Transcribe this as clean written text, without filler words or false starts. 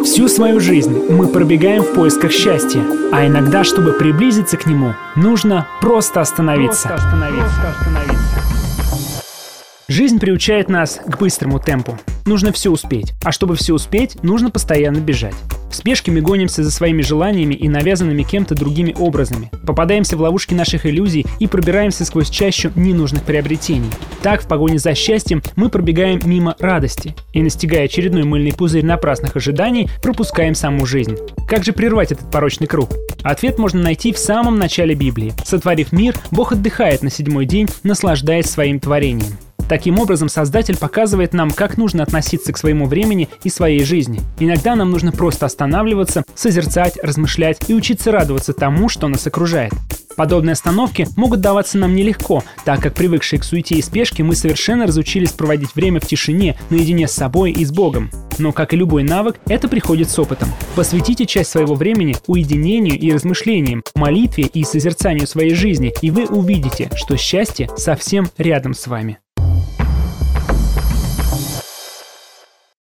Всю свою жизнь мы пробегаем в поисках счастья, а иногда, чтобы приблизиться к нему, нужно просто остановиться. Жизнь приучает нас к быстрому темпу. Нужно все успеть. А чтобы все успеть, нужно постоянно бежать. В спешке мы гонимся за своими желаниями и навязанными кем-то другими образами. Попадаемся в ловушки наших иллюзий и пробираемся сквозь чащу ненужных приобретений. Так, в погоне за счастьем, мы пробегаем мимо радости и, настигая очередной мыльный пузырь напрасных ожиданий, пропускаем саму жизнь. Как же прервать этот порочный круг? Ответ можно найти в самом начале Библии. Сотворив мир, Бог отдыхает на 7-й день, наслаждаясь своим творением. Таким образом, Создатель показывает нам, как нужно относиться к своему времени и своей жизни. Иногда нам нужно просто останавливаться, созерцать, размышлять и учиться радоваться тому, что нас окружает. Подобные остановки могут даваться нам нелегко, так как, привыкшие к суете и спешке, мы совершенно разучились проводить время в тишине, наедине с собой и с Богом. Но, как и любой навык, это приходит с опытом. Посвятите часть своего времени уединению и размышлениям, молитве и созерцанию своей жизни, и вы увидите, что счастье совсем рядом с вами.